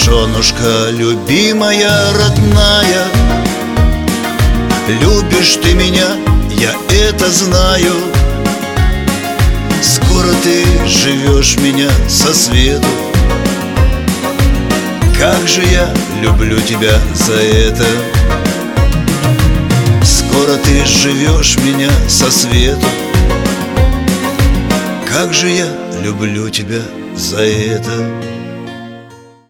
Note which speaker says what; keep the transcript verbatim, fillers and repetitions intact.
Speaker 1: Женушка, любимая, родная, любишь ты меня, я это знаю. Скоро ты живешь меня со свету. Как же я люблю тебя за это. Скоро ты живешь меня со свету. Как же я люблю тебя за это.